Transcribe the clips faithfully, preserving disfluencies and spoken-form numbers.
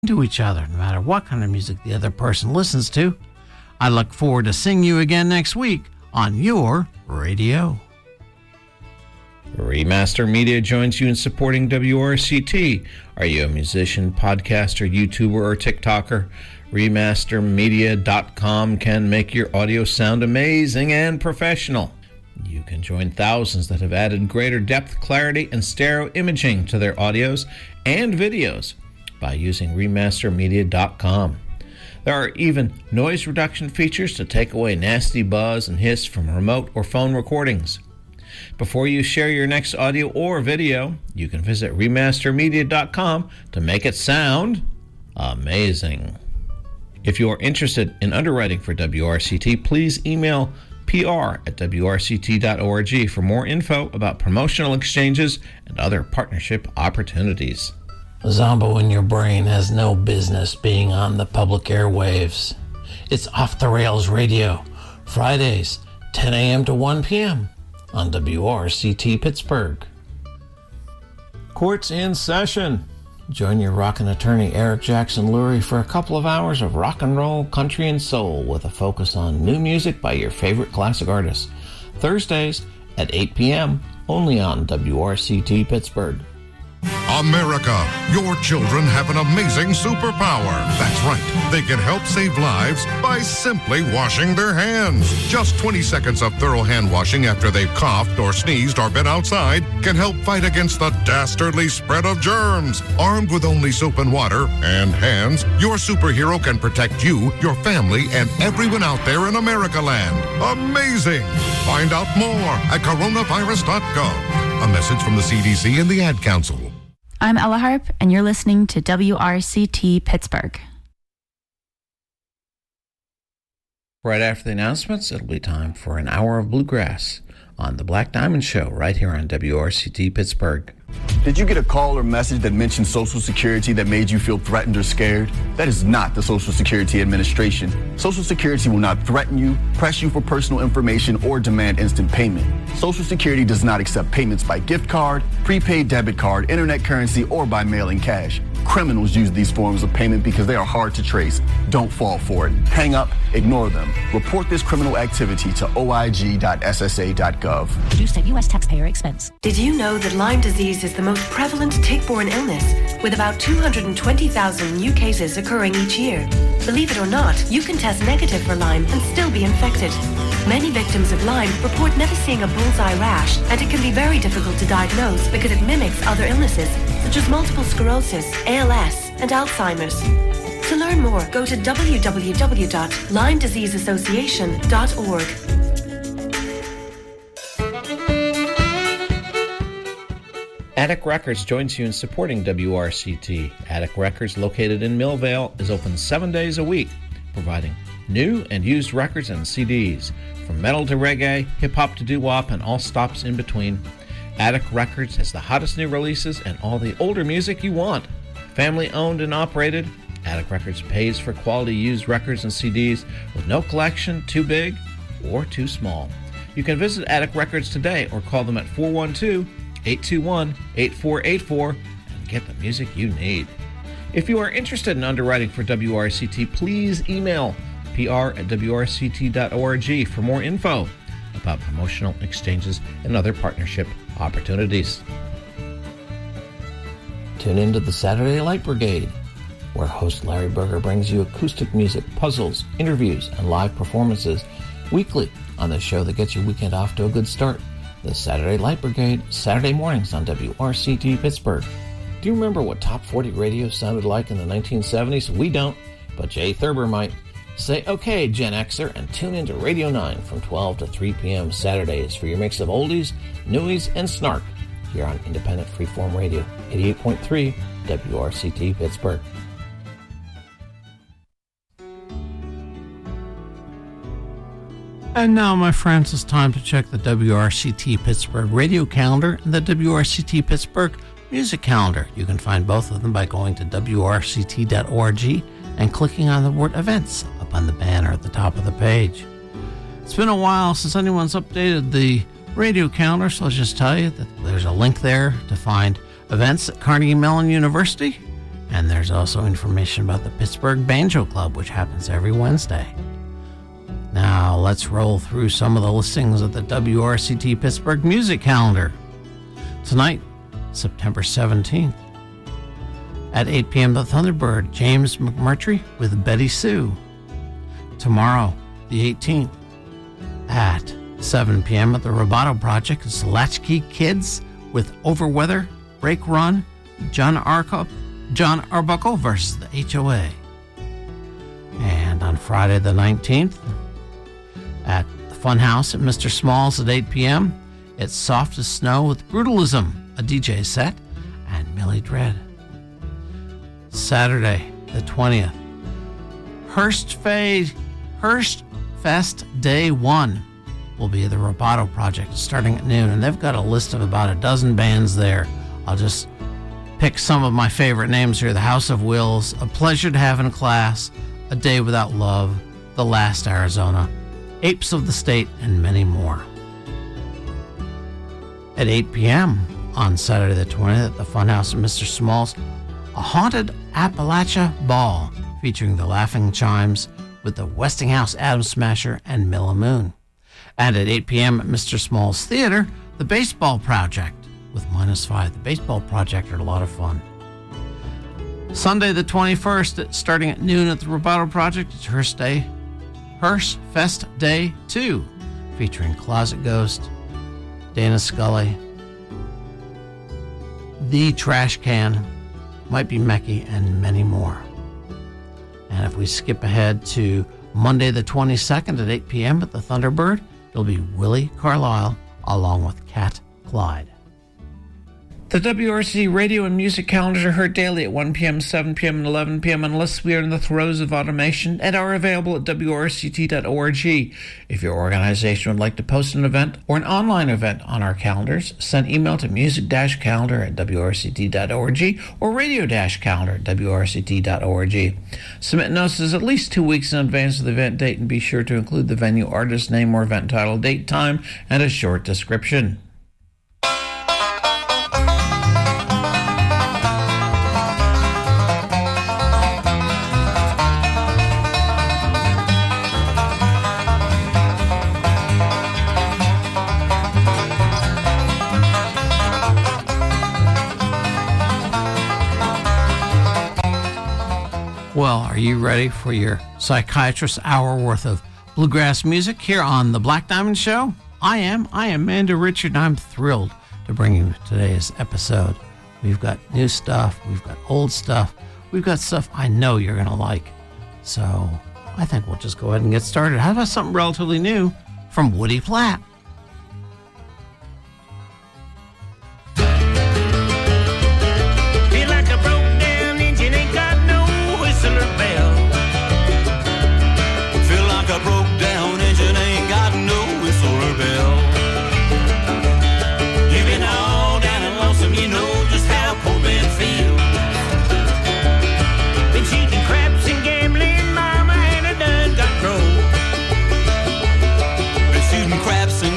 to each other, no matter what kind of music the other person listens to. I look forward to seeing you again next week on your radio. Remaster Media joins you in supporting W R C T. Are you a musician, podcaster, YouTuber, or TikToker? Remaster Media dot com can make your audio sound amazing and professional. You can join thousands that have added greater depth, clarity, and stereo imaging to their audios and videos by using Remaster Media dot com. There are even noise reduction features to take away nasty buzz and hiss from remote or phone recordings. Before you share your next audio or video, you can visit Remaster Media dot com to make it sound amazing. If you are interested in underwriting for W R C T, please email P R at W R C T dot org for more info about promotional exchanges and other partnership opportunities. Zombo in Your Brain has no business being on the public airwaves. It's Off the Rails Radio, Fridays, ten a.m. to one p.m. on W R C T Pittsburgh. Court's in session. Join your rockin' attorney Eric Jackson Lurie for a couple of hours of rock and roll, country, and soul with a focus on new music by your favorite classic artists. Thursdays at eight p.m. only on W R C T Pittsburgh. America, your children have an amazing superpower. That's right. They can help save lives by simply washing their hands. Just twenty seconds of thorough hand washing after they've coughed or sneezed or been outside can help fight against the dastardly spread of germs. Armed with only soap and water and hands, your superhero can protect you, your family, and everyone out there in America land. Amazing! Find out more at coronavirus dot gov. A message from the C D C and the Ad Council. I'm Ella Harp, and you're listening to W R C T Pittsburgh. Right after the announcements, it'll be time for an hour of bluegrass on the Black Diamond Show right here on W R C T Pittsburgh. Did you get a call or message that mentioned Social Security that made you feel threatened or scared? That is not the Social Security Administration. Social Security will not threaten you, press you for personal information, or demand instant payment. Social Security does not accept payments by gift card, prepaid debit card, internet currency, or by mailing cash. Criminals use these forms of payment because they are hard to trace. Don't fall for it. Hang up, ignore them. Report this criminal activity to O I G dot S S A dot gov. Produced at U S taxpayer expense. Did you know that Lyme disease is the most prevalent tick-borne illness, with about two hundred twenty thousand new cases occurring each year? Believe it or not, you can test negative for Lyme and still be infected. Many victims of Lyme report never seeing a bullseye rash, and it can be very difficult to diagnose because it mimics other illnesses, such as multiple sclerosis, A L S, and Alzheimer's. To learn more, go to w w w dot lyme disease association dot org. Attic Records joins you in supporting W R C T. Attic Records, located in Millvale, is open seven days a week, providing new and used records and C Ds. From metal to reggae, hip-hop to doo-wop, and all stops in between, Attic Records has the hottest new releases and all the older music you want. Family owned and operated, Attic Records pays for quality used records and C Ds with no collection too big or too small. You can visit Attic Records today or call them at four one two, eight two one, eight four eight four and get the music you need. If you are interested in underwriting for W R C T, please email P R at W R C T dot org for more info about promotional exchanges and other partnership opportunities. Tune into the Saturday Light Brigade, where host Larry Berger brings you acoustic music, puzzles, interviews, and live performances weekly on the show that gets your weekend off to a good start. The Saturday Light Brigade, Saturday mornings on W R C T Pittsburgh. Do you remember what Top forty radio sounded like in the nineteen seventies? We don't, but Jay Thurber might. Say okay, Gen Xer, and tune into Radio nine from twelve to three p.m. Saturdays for your mix of oldies, newies, and snark here on Independent Freeform Radio, eighty-eight point three W R C T Pittsburgh. And now, my friends, it's time to check the W R C T Pittsburgh radio calendar and the W R C T Pittsburgh music calendar. You can find both of them by going to W R C T dot org and clicking on the word events up on the banner at the top of the page. It's been a while since anyone's updated the radio calendar, so I'll just tell you that there's a link there to find events at Carnegie Mellon University And there's also information about the Pittsburgh Banjo Club, which happens every Wednesday. Now, let's roll through some of the listings of the W R C T Pittsburgh music calendar. Tonight, September seventeenth, at eight p.m. the Thunderbird, James McMurtry with Betty Sue. Tomorrow, the eighteenth, at seven p.m. at the Roboto Project, it's Latchkey Kids with Overweather, Break Run, John Arco, John Arbuckle versus the H O A. And on Friday the nineteenth, at the Funhouse at Mister Smalls at eight p.m., it's Soft as Snow with Brutalism, a D J set, and Millie Dread. Saturday the twentieth, Hearst, Fade, Hearst Fest Day one will be the Roboto Project starting at noon, and they've got a list of about a dozen bands there. I'll just pick some of my favorite names here. The House of Wills, A Pleasure to Have in Class, A Day Without Love, The Last Arizona, Apes of the State, and many more. At eight p.m. on Saturday the twentieth at the Funhouse at Mister Smalls, a Haunted Appalachia Ball featuring the Laughing Chimes with the Westinghouse Atom Smasher and Milla Moon. And at eight p.m. at Mister Smalls Theater, the Baseball Project with Minus Five. The Baseball Project are a lot of fun. Sunday the twenty-first, starting at noon at the Roboto Project, it's Hearst Day, Hearst Fest Day two, featuring Closet Ghost, Dana Scully, The Trash Can, Might Be Mecky, and many more. And if we skip ahead to Monday the twenty-second at eight p.m. at the Thunderbird, it'll be Willie Carlisle along with Cat Clyde. The W R C radio and music calendars are heard daily at one p.m., seven p.m., and eleven p.m. unless we are in the throes of automation, and are available at W R C T dot org. If your organization would like to post an event or an online event on our calendars, send email to music-calendar at W R C T dot org or radio-calendar at W R C T dot org. Submit notices at least two weeks in advance of the event date, and be sure to include the venue, artist name, or event title, date, time, and a short description. Well, are you ready for your psychiatrist hour worth of bluegrass music here on The Black Diamond Show? I am. I am Amanda Richard, and I'm thrilled to bring you today's episode. We've got new stuff. We've got old stuff. We've got stuff I know you're going to like. So I think we'll just go ahead and get started. How about something relatively new from Woody Platt? Craps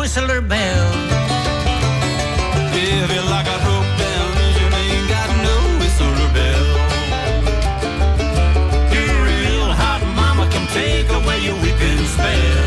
whistler bell. If you like a broke down engine, ain't got no whistler bell. Your real hot mama can take away your weeping spell.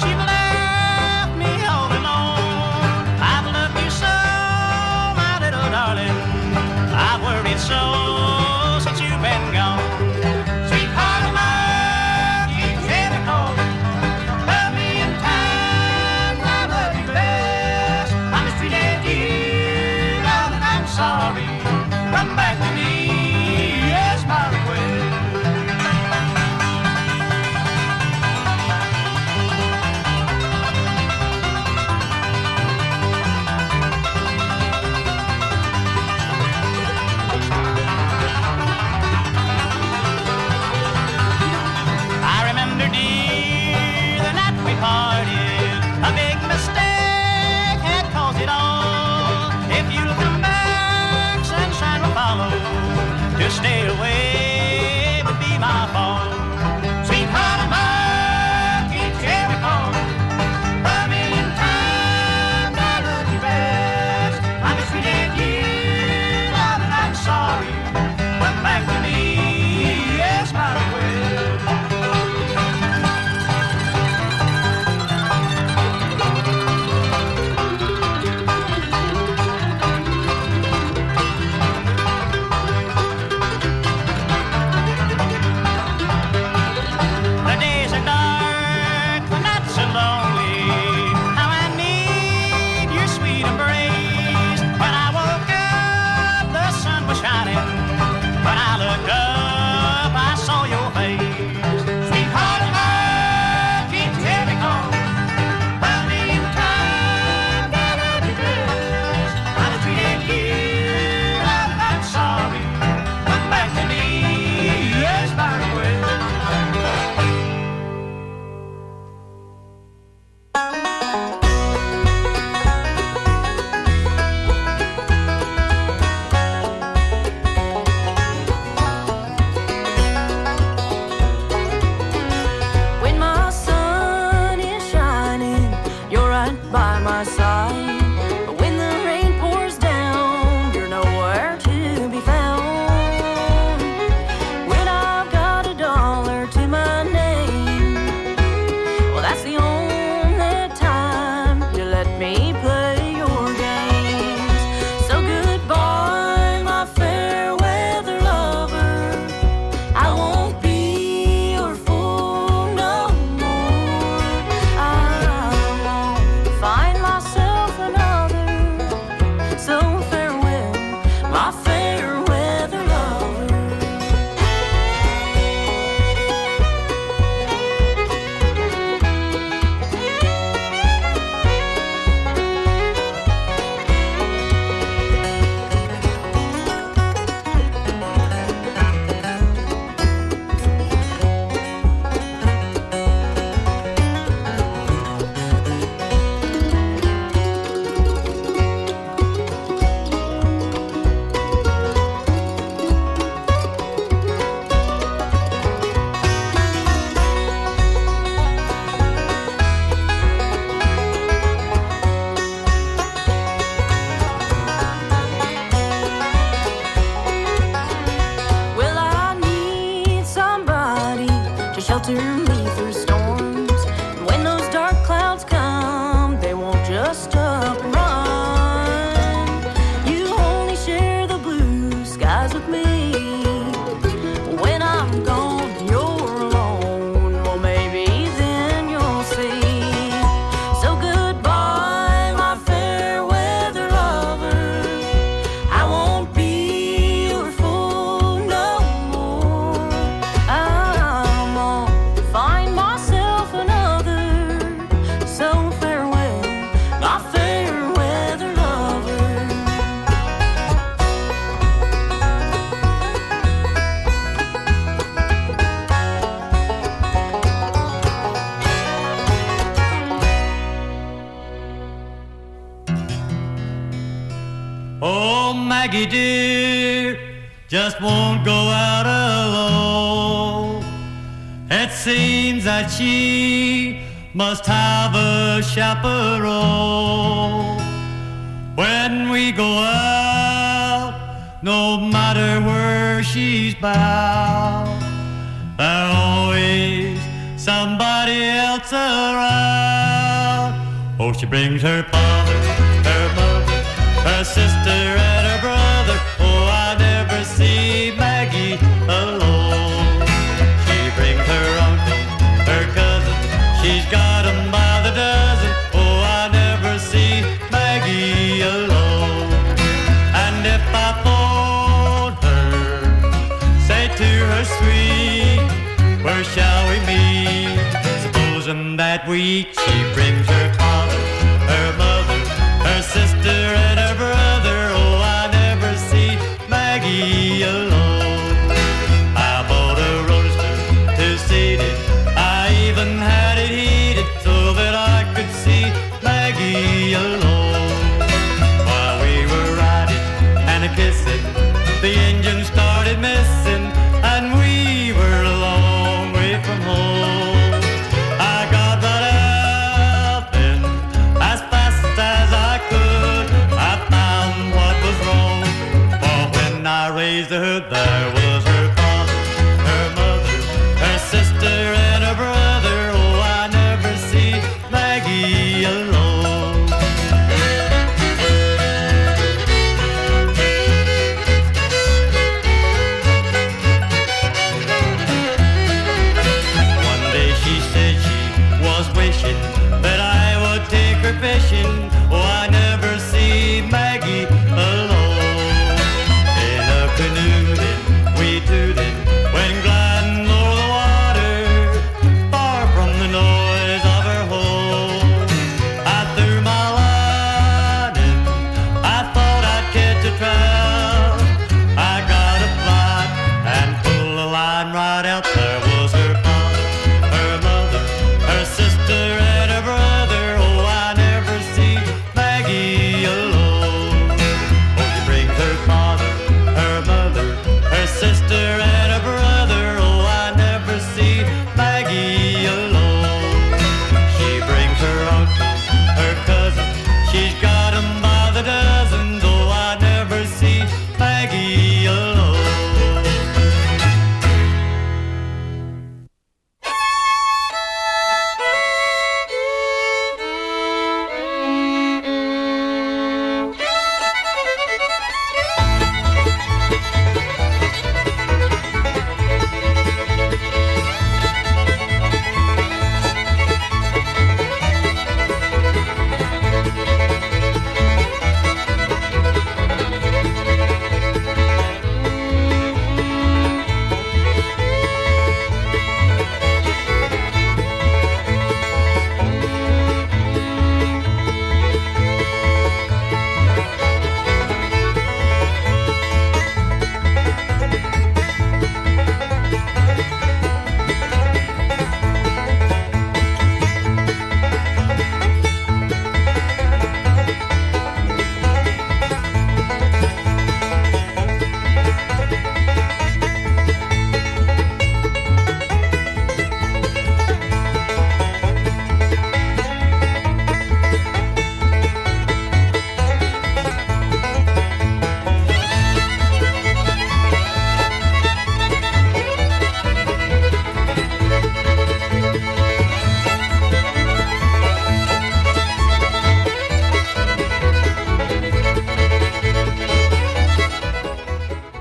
Left me all alone. I've loved you so, my little sweet embrace. When I woke up, the sun was shining. When I looked up, I saw your face. Sweetheart of mine, keep carrying on. How many times that I be blessed? I treated you, I'm not sorry. Come back to me, yes, my request. When my sun is shining, you're right by my side. But when the rain pours down, you're nowhere to be found. When I've got a dollar to my name, well, that's the only time you let me play your games. So goodbye, my fair weather lover. I won't be your fool no more. I won't find myself another. So farewell, my fair weather lover. Well, I need somebody to shelter me through storms. And when those dark clouds come, they won't just stop and run. You only share the blue skies with me. When I'm gone and you're alone, well, maybe then you'll see. So goodbye, my fair weather lover. I won't be your fool no more. I'm on to find myself another. So farewell, my fair weather lover. Oh, Maggie dear, just won't go out alone. It seems that she must have a chaperone. When we go out, no matter where she's bound, there's always somebody else around. Oh, she brings her father, her mother, her sister and her brother. Oh, I never see Maggie alone. She brings her uncle, her cousin, she's got 'em by the dozen. Oh, I never see Maggie alone. And if I phone her, say to her sweet, where shall we meet? Supposing that week she brings her father, her mother, her sister and her brother. Oh, I never see Maggie alone. I bought a roadster to seat it. I even had it heated so that I could see Maggie alone. While we were riding and a kissing, the engine started missing and we were a long way from home. I got right out then as fast as I could. I found what was wrong, for when I raised the hood, there was her father, her mother, her sister and her brother. Oh, I never see Maggie alone. One day she said she was wishing that I would take her fishing. Oh, I never see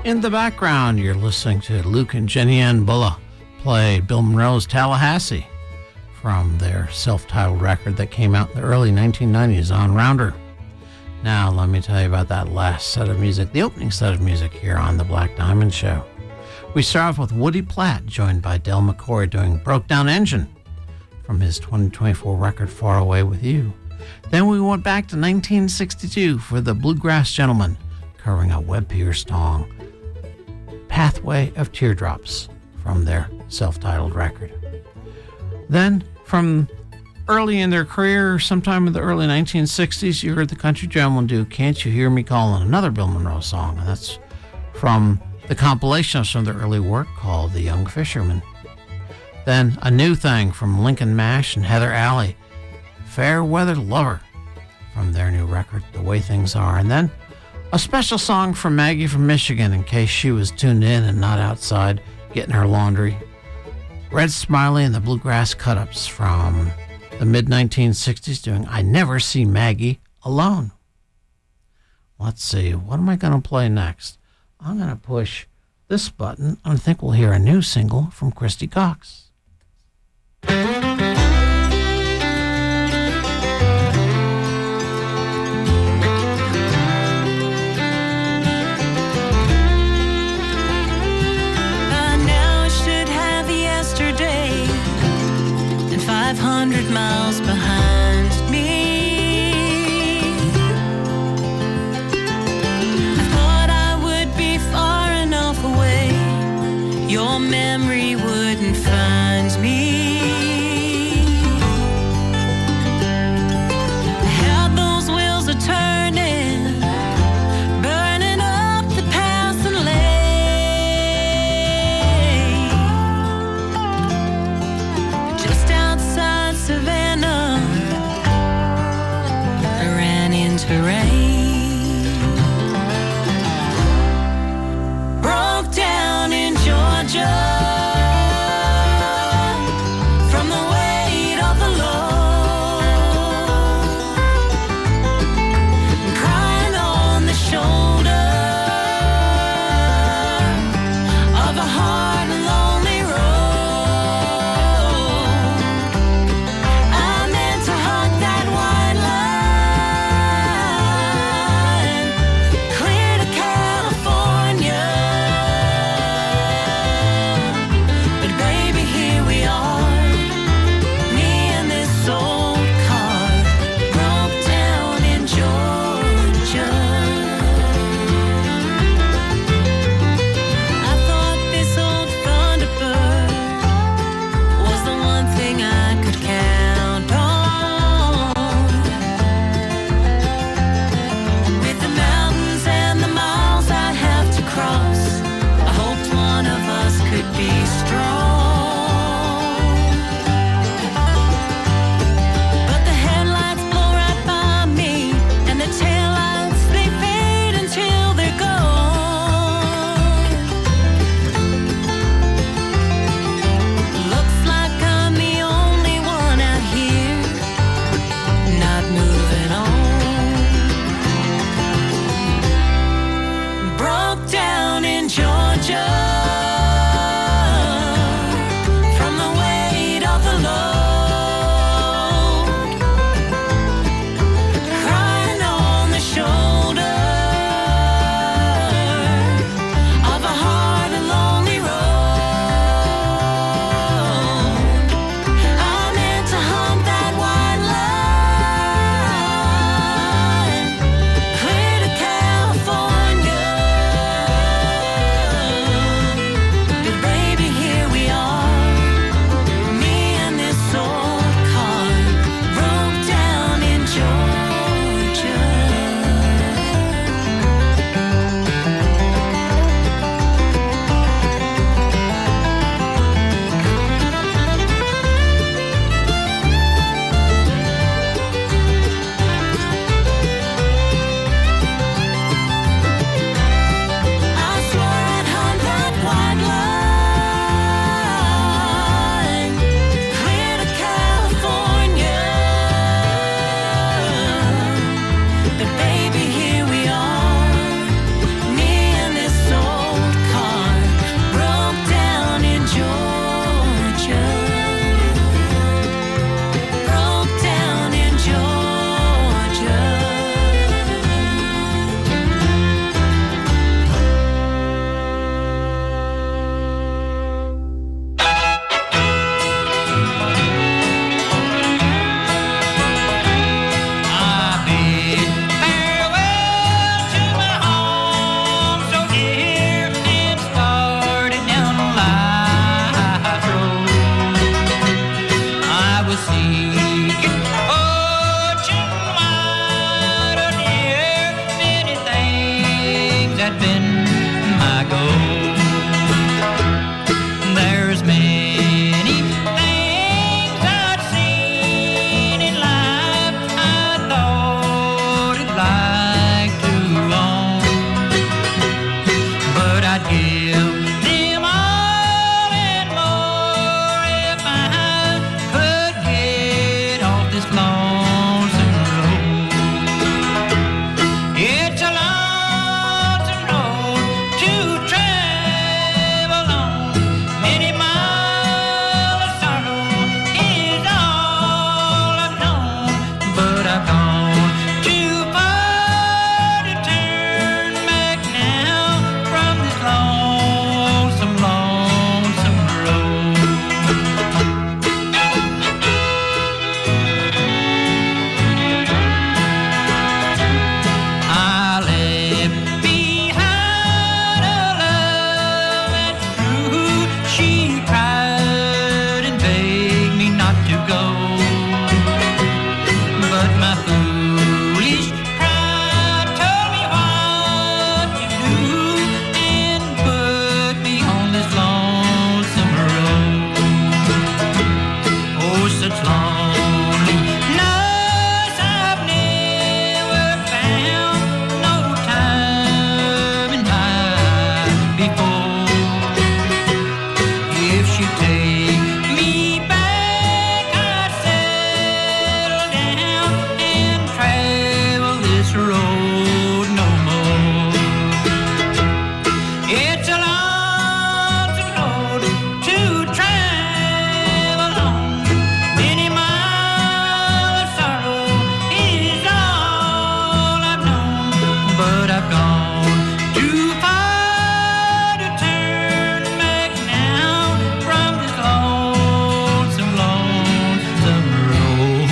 In the background, you're listening to Luke and Jenny Ann Bulla play Bill Monroe's Tallahassee from their self-titled record that came out in the early nineteen nineties on Rounder. Now, let me tell you about that last set of music, the opening set of music here on The Black Diamond Show. We start off with Woody Platt, joined by Del McCoy, doing Broke Down Engine from his twenty twenty-four record Far Away With You. Then we went back to nineteen sixty-two for the Bluegrass Gentlemen, covering a Webb Pierce song, Pathway of Teardrops, from their self-titled record. Then, from early in their career, sometime in the early nineteen sixties, you heard the Country Gentlemen do Can't You Hear Me Calling, another Bill Monroe song, and that's from the compilation of some of their early work called The Young Fisherman. Then, a new thing from Lincoln Mash and Heather Alley, Fair Weather Lover, from their new record, The Way Things Are. And then, a special song from Maggie from Michigan, in case she was tuned in and not outside getting her laundry. Red Smiley and the Bluegrass Cut-Ups from the mid nineteen sixties doing I Never See Maggie Alone. Let's see, what am I going to play next? I'm going to push this button, and I think we'll hear a new single from Christy Cox. five hundred miles behind me. I thought I would be far enough away, your memory wouldn't find me. have gone too far to turn back now from this lonesome, lonesome road.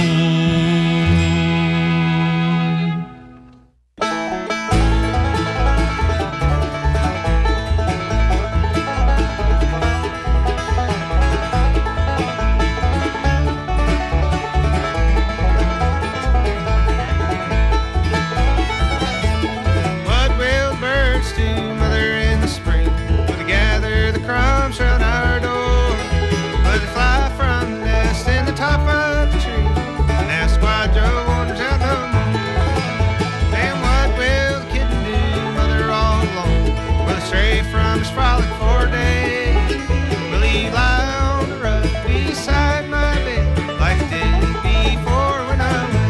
What will birds do, mother, in the spring? Will they gather the crumbs round our door? Will they fly from the nest in the top of the tree and ask why Joe wanders out no more? And what will the kitten do, mother, all alone? Will he stray from his frolic for a day? Will he lie on the rug beside my bed like he did before when I went?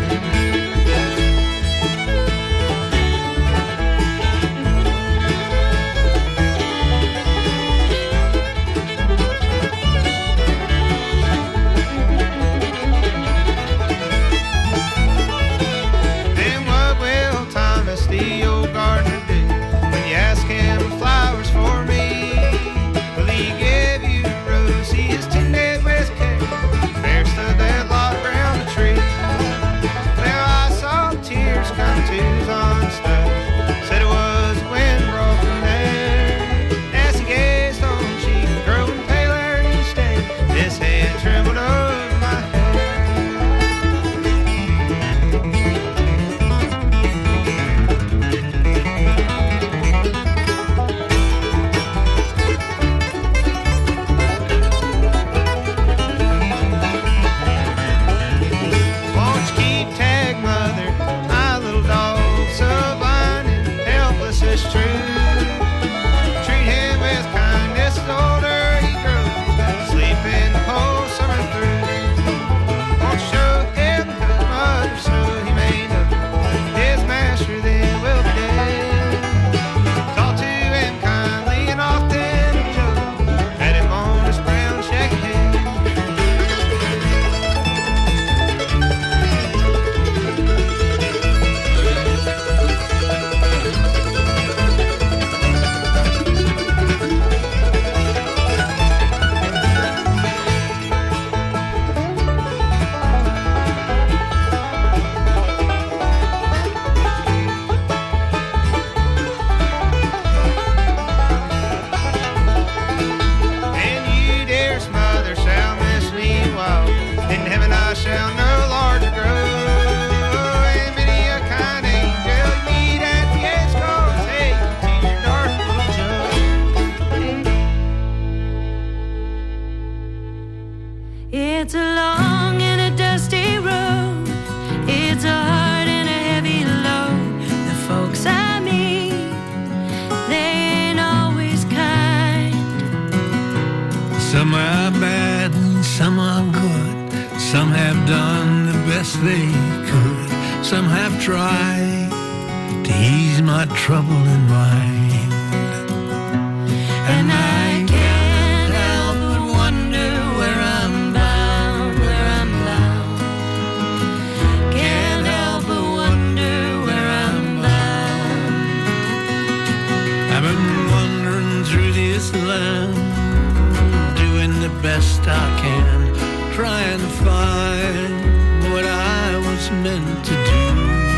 And what will Thomas, the old gardener, do when you ask him for flowers for me? Will he give you a rose he has tended with care, fairest of that lot round the tree? Well, I saw the tears come to his honest eyes, said it was the wind brought them there. As he gazed on the cheek growing paler each day, his hand trembled over my head. Won't you keep tag, mother, my little dog, so blind and helpless as true? Treat him with kindness the older he grows, sleep in the whole summer through. Won't you show him the good mother so he may know his master then will be dead? Talk to him kindly and often joke, pat him on his brown shaggy head. And you, dearest mother, shall miss me while in heaven I shall no larger grow. And many a kind angel you meet at the gates calls, hey, to your dark little Joe. It's a long and a dusty road. It's a hard and a heavy load. The folks I meet, they ain't always kind. Some are bad and some are good. Some have done the best they could. Some have tried to ease my troubling mind. And I can't help but wonder where I'm bound, where I'm bound. Can't help but wonder where I'm bound. I've been wandering through this land, doing the best I can, trying to find what I was meant to do.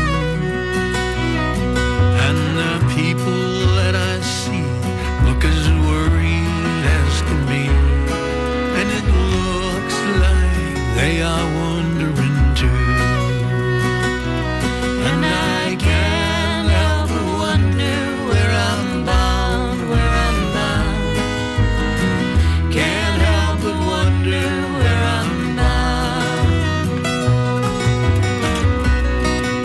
And the people that I see look as worried as can be, and it looks like they are wondering too. And I can't help but wonder where I'm bound, where I'm bound. Can't help but wonder where I'm bound.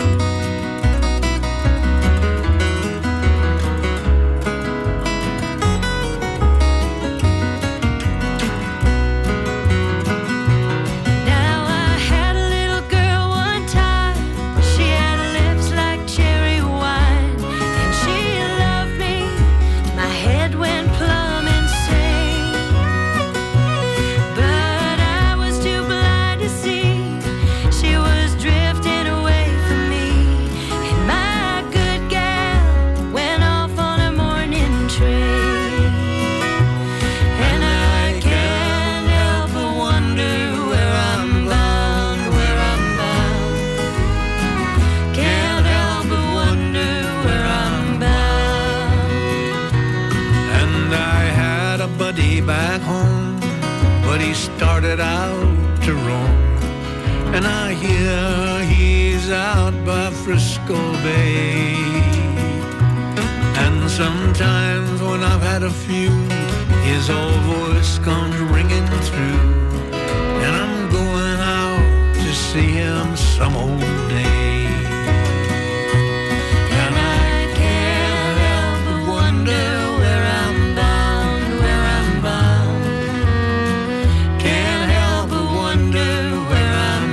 set out to roam. And I hear he's out by Frisco Bay. And sometimes when I've had a few, his old voice comes ringing through. And I'm going out to see him some old day. And I can't help but wonder where I'm bound, where I'm bound. Can't help but wonder where I'm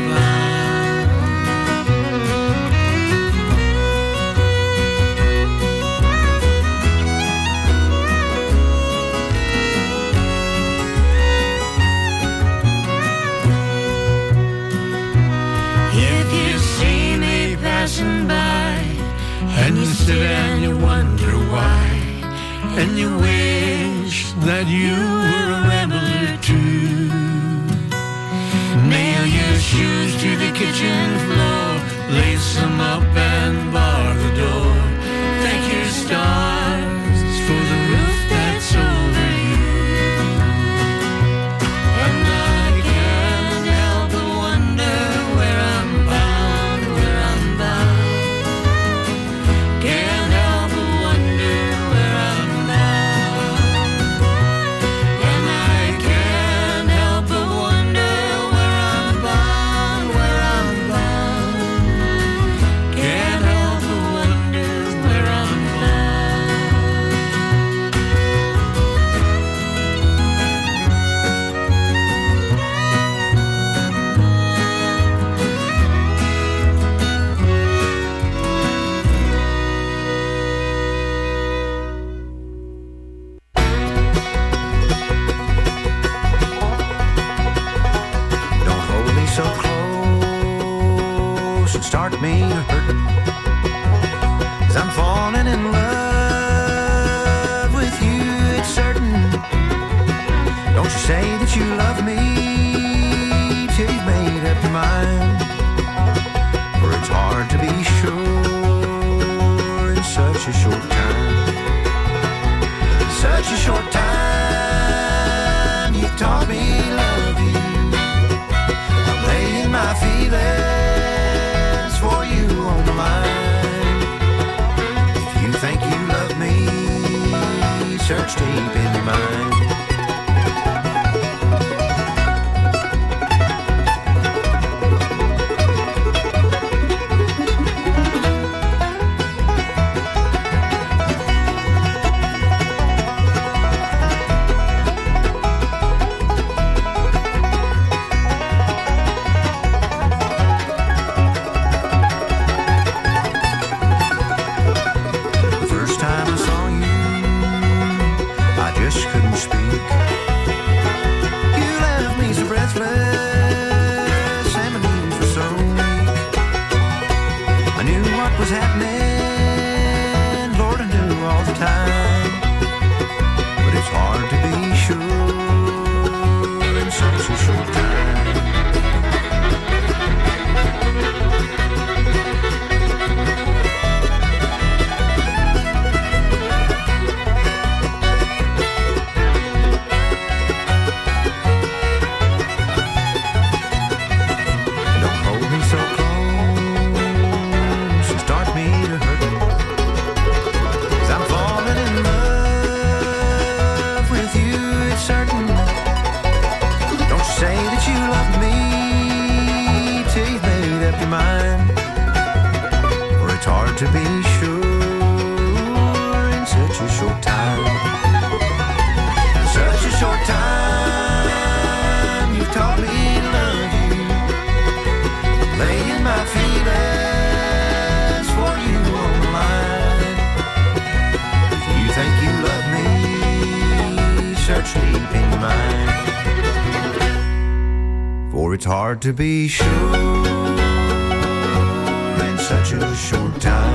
passing by, and you sit and you wonder why, and you wish that you were a rambler too. Nail your shoes to the kitchen floor, lace them up and bar the door. Thank your stars for the roof that's over you. And I can't help but wonder where I'm bound, where I'm bound. Can't help but wonder where I'm bound. And I can't help but wonder where I'm bound, where I'm bound. Can't help but wonder where I'm Don't hold me so close and start me hurting, 'cause I'm falling in love with you, it's certain. Don't you say that you love me till you've made up your mind, for it's hard to be sure in such a short time. Such a short time, you've taught me love you. I'm laying my feelings for you on the line. If you think you love me, search deep in your mind. The first time I saw you, I just couldn't speak. You left me so breathless, and my knees were so weak. I knew what was happening, Lord, I knew all the time. But it's hard to be sure in such a short time. Don't hold me so close and start me to hurting, 'cause I'm falling in love with you, it's certain. Don't you say that you love me till you've made up your mind, for it's hard to be sure in such a short time. Such a short time, you've taught me to love you. Laying my feelings for you on the line. If you think you love me, search deep in your mind, for it's hard to be sure in such a short time.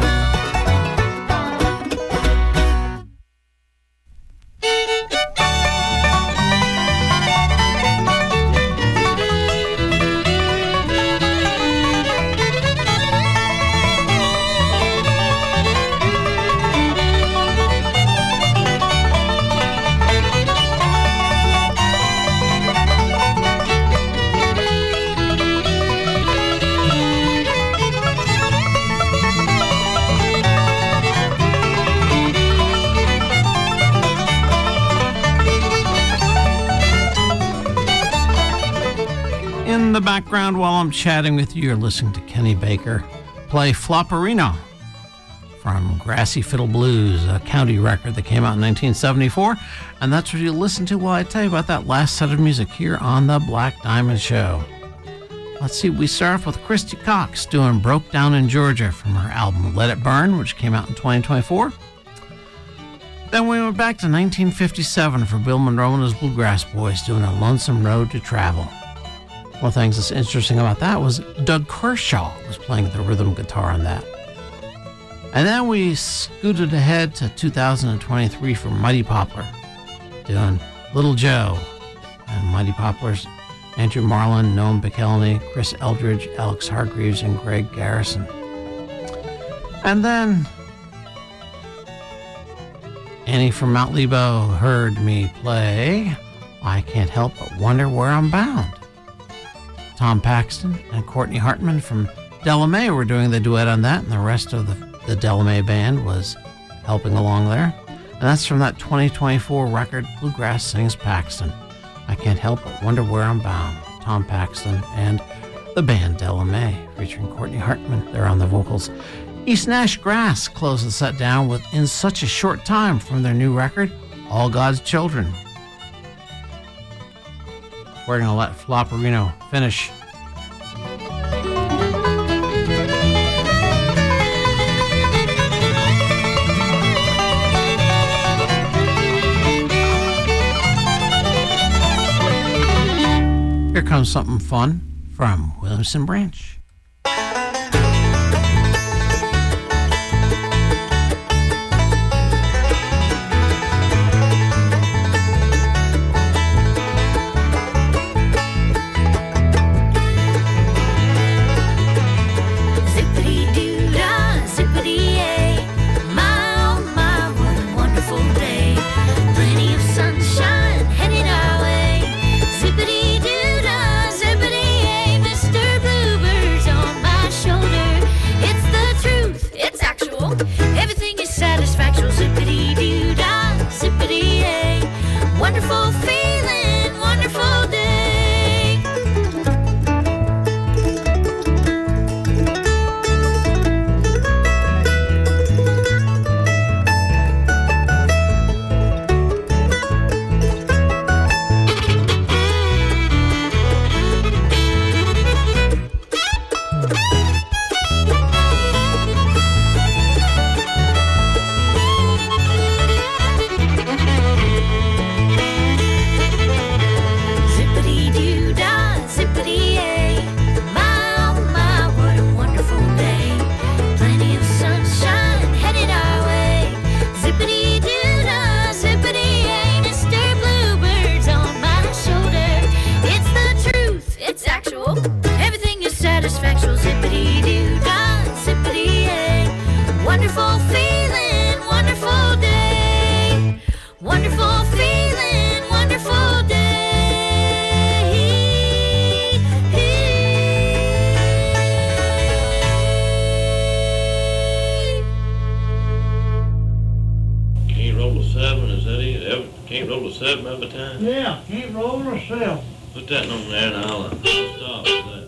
background while I'm chatting with you, you're listening to Kenny Baker play Flopperino from Grassy Fiddle Blues, a county record that came out in nineteen seventy-four. And that's what you listen to while I tell you about that last set of music here on the Black Diamond Show. Let's see, we start off with Christy Cox doing Broke Down in Georgia from her album Let It Burn, which came out in twenty twenty-four. Then we went back to nineteen fifty-seven for Bill Monroe and his Bluegrass Boys doing A Lonesome Road to Travel. One of the things that's interesting about that was Doug Kershaw was playing the rhythm guitar on that. And then we scooted ahead to two thousand twenty-three for Mighty Poplar, doing Little Joe. And Mighty Poplar's Andrew Marlin, Noam Bickelny, Chris Eldridge, Alex Hargreaves, and Greg Garrison. And then Annie from Mount Lebo heard me play I Can't Help But Wonder Where I'm Bound. Tom Paxton and Courtney Hartman from Delamay were doing the duet on that, and the rest of the, the Delamay band was helping along there. And that's from that twenty twenty-four record, Bluegrass Sings Paxton. I Can't Help But Wonder Where I'm Bound. Tom Paxton and the band Delamay, featuring Courtney Hartman there on the vocals. East Nash Grass closed the set down with In Such a Short Time from their new record, All God's Children. We're going to let Flopperino finish. Here comes something fun from Williamson Branch. Wonderful feeling, wonderful day. Wonderful feeling, wonderful day. Wonderful feeling, wonderful day. Can't roll a seven, is that it? Ever, can't roll a seven every time? Yeah, can't roll a seven. Put that on there and I'll stop with that.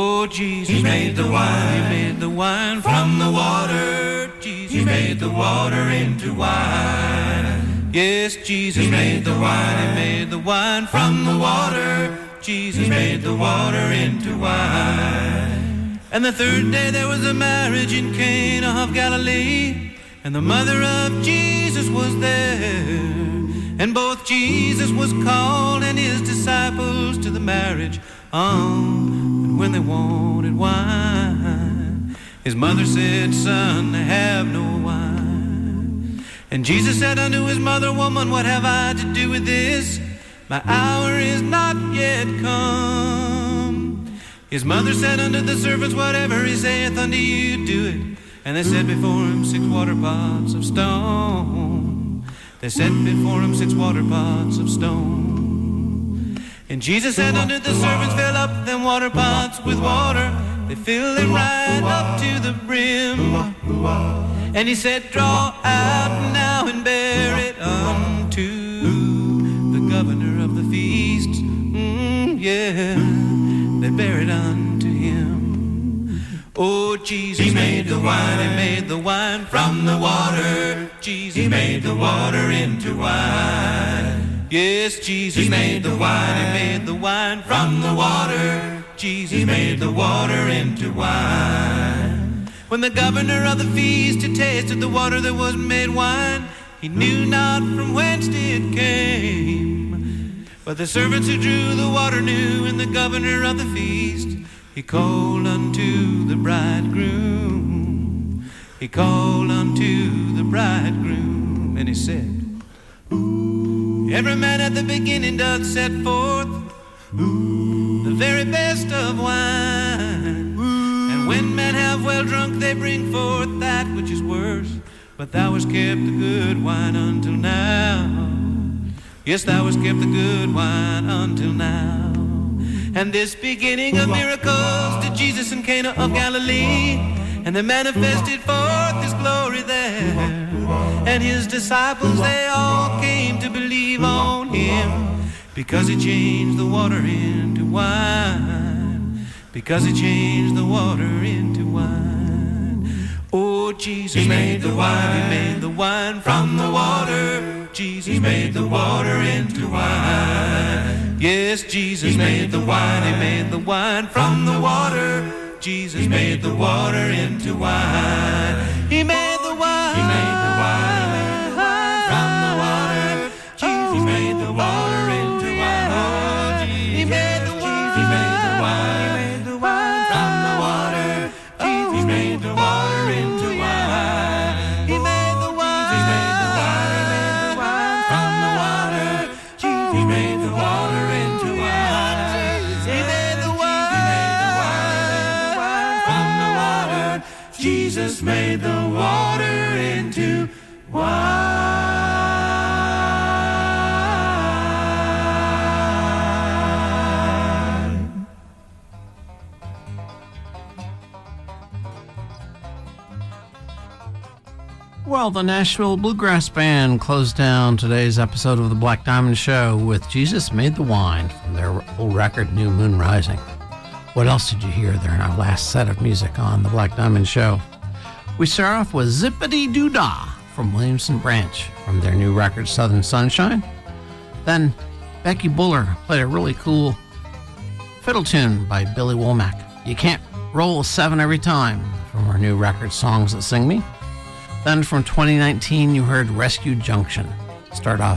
Oh, Jesus, He made the wine. He made the wine from the water. Jesus, He made the water into wine. Yes, Jesus, He made the wine. He made the wine from the water. Jesus, He made the water into wine. And the third day there was a marriage in Cana of Galilee, and the mother of Jesus was there. And both Jesus was called and his disciples to the marriage. Oh, and when they wanted wine, his mother said, Son, have no wine. And Jesus said unto his mother, Woman, what have I to do with this? My hour is not yet come. His mother said unto the servants, Whatever he saith unto you, do it. And they set before him six water pots of stone. They set before him six water pots of stone. And Jesus said unto the servants, Fill up them water pots with water. They filled them right up to the brim. And he said, Draw out now and bear it unto the governor of the feast. Mm, yeah, they bear it unto him. Oh, Jesus, He made the wine, He made the wine from the water. Jesus, He made the water into wine. Yes, Jesus, He made the wine, He made the wine from the water. Jesus, He made the water into wine. When the governor of the feast had tasted the water that was made wine, he knew not from whence it came. But the servants who drew the water knew, and the governor of the feast, he called unto the bridegroom. He called unto the bridegroom, and he said, Every man at the beginning doth set forth the very best of wine. And when men have well drunk, they bring forth that which is worse. But thou hast kept the good wine until now. Yes, thou hast kept the good wine until now. And this beginning of miracles did Jesus in Cana of Galilee, and they manifested forth his glory there. And his disciples, they all came to believe on him, because he changed the water into wine. Because he changed the water into wine. Oh, Jesus, He made the wine. He made the wine from the water. Jesus, He made the water into wine. Yes, Jesus, He made the wine. He made the wine from the water. Jesus, He made the water into wine. He made the wine. He made the wine from the water. Jesus, He made the water into wine. He made the wine. He made the wine. He made the wine from the water. Jesus, He made the water into wine. He made the wine. He made the wine from the water. Jesus, He made the water into wine. He made the wine. He made the wine from the water. Jesus made the water into wine. Well, the Nashville Bluegrass Band closed down today's episode of the Black Diamond Show with Jesus Made the Wine from their old record, New Moon Rising. What else did you hear there in our last set of music on the Black Diamond Show? We start off with Zippity Doo Dah from Williamson Branch from their new record, Southern Sunshine. Then Becky Buller played a really cool fiddle tune by Billy Womack. You Can't Roll a Seven Every Time from her new record, Songs That Sing Me. Then from twenty nineteen, you heard Rescue Junction. Start off